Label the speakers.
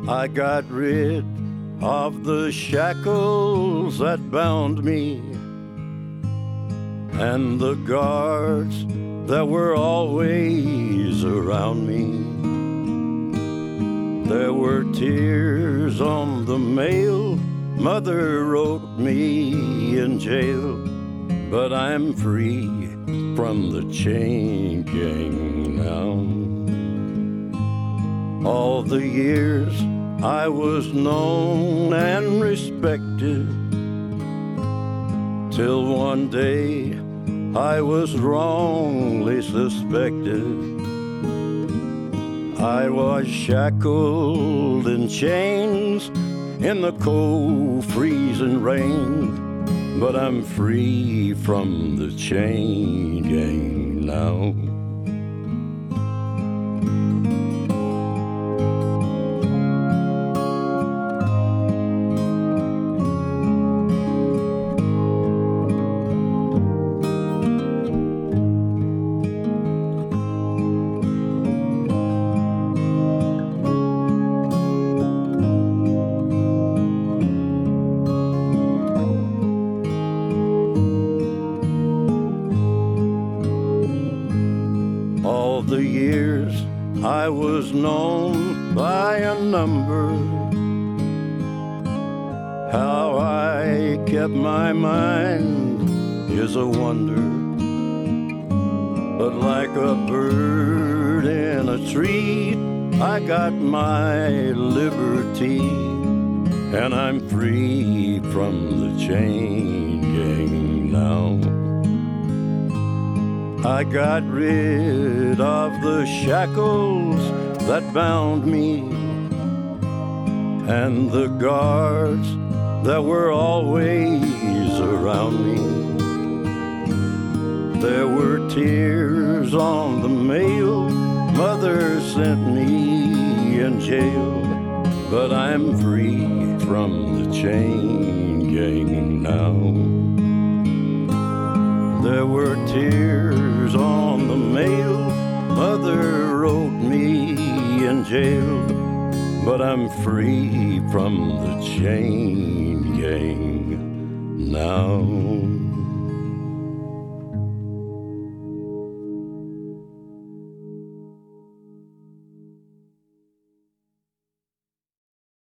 Speaker 1: I got rid of the shackles that bound me and the guards that were always around me. There were tears on the mail Mother wrote me in jail, but I'm free from the chain gang now. All the years I was known and respected, till one day I was wrongly suspected. I was shackled in chains in the cold freezing rain, but I'm free from the chain gang now. All the years I was known by a number, how I kept my mind is a wonder. But like a bird in a tree, I got my liberty, and I'm free from the chain gang now. I got rid of the shackles that bound me and the guards that were always around me. There were tears on the mail Mother sent me in jail, but I'm free from the chain gang now. There were tears on the mail Mother wrote me in jail, but I'm free from the chain gang now.